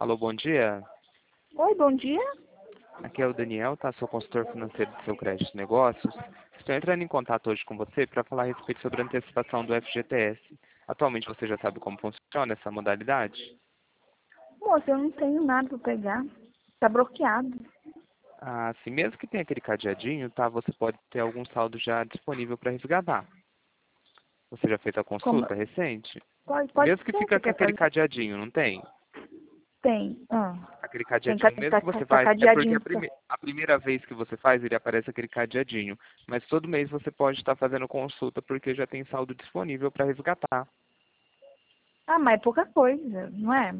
Alô, bom dia. Oi, bom dia. Aqui é o Daniel, tá? Sou consultor financeiro do seu crédito de negócios. Estou entrando em contato hoje com você para falar a respeito sobre a antecipação do FGTS. Atualmente você já sabe como funciona essa modalidade? Moça, eu não tenho nada para pegar. Tá bloqueado. Ah, sim, mesmo que tenha aquele cadeadinho, tá? Você pode ter algum saldo já disponível para resgatar. Você já fez a Como? consulta recente? Pode Mesmo que ser, fica você com quer aquele fazer? cadeadinho, não tem? Tem. Aquele Tem cadeadinho, mesmo que você faz, é porque cadeadinho. a primeira vez que você faz, ele aparece aquele cadeadinho. Mas todo mês você pode estar fazendo consulta porque já tem saldo disponível para resgatar. Ah, mas é pouca coisa, não é?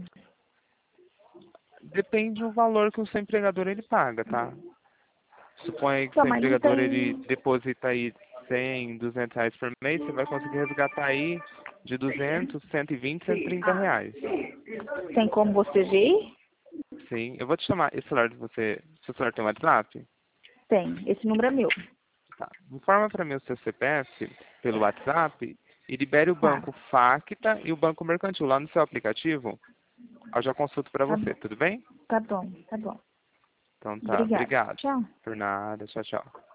Depende do valor que o seu empregador ele paga, tá? Suponha que o Só, seu mas não empregador ele tem... deposita aí 100, 200 reais por mês, você vai conseguir resgatar aí de 200, 120, 130 reais. Tem como você ver? Sim, eu vou te chamar. Esse celular de você, seu celular tem WhatsApp? Tem. Esse número é meu. Tá. Informa para mim o seu CPF pelo WhatsApp e libere o Tá. banco Facta e o banco Mercantil lá no seu aplicativo. Eu já consulto para Tá, você, tudo bem? tá bom, tá bom. Então tá, Obrigada. obrigado. Tchau. Por nada, tchau, tchau.